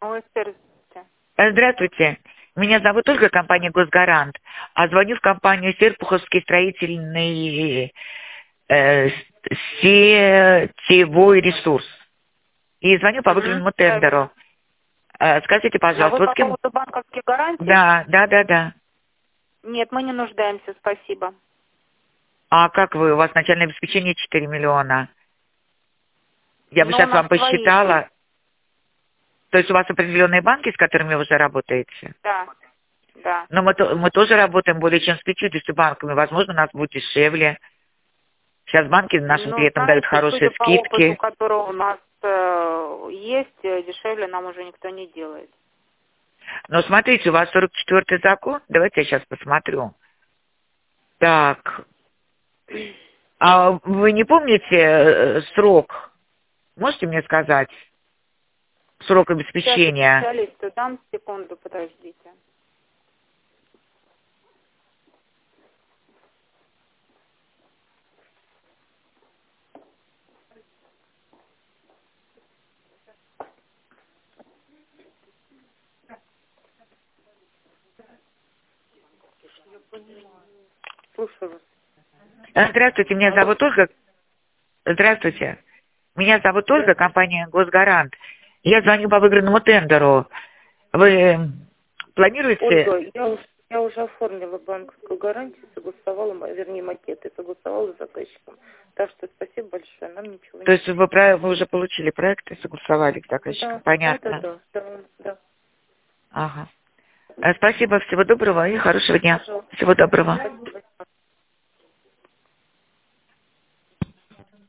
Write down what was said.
Ой, здравствуйте. Здравствуйте. Меня зовут Ольга, компания «Госгарант». А звоню в компанию «Серпуховский строительный сетевой ресурс». И звоню по выигранному тендеру. Скажите, Но вы пожалуйста, вот по с кем... поводу банковских гарантий? Да. Нет, мы не нуждаемся, спасибо. А как вы? У вас начальное обеспечение 4 миллиона. Я бы Но у сейчас нас вам свои есть. посчитала. То есть у вас определенные банки, с которыми вы уже работаете? Да. Но мы тоже работаем более чем с 50 банками. Возможно, у нас будет дешевле. Сейчас банки нашим Ну, клиентам дают знаете, хорошие судя по опыту, скидки. который у нас есть, дешевле нам уже никто не делает. Но смотрите, у вас 44-й закон. Давайте я сейчас посмотрю. Так. А вы не помните срок? Можете мне сказать? Срок Сейчас я обеспечения? специалисту дам, секунду, подождите. Слушаю вас. Здравствуйте, меня Алло. зовут Ольга. Здравствуйте. Меня зовут Ольга, Здравствуйте. компания «Госгарант». Я звоню по выигранному тендеру. Вы планируете... Ольга, я уже оформила банковскую гарантию, согласовала, вернее, макеты, согласовала с заказчиком. Так что спасибо большое, нам ничего То не есть нужно. вы уже получили проект и согласовали с заказчиком? Понятно. Да. Ага. Спасибо, всего доброго и хорошего дня. Пожалуйста. Всего доброго. Спасибо.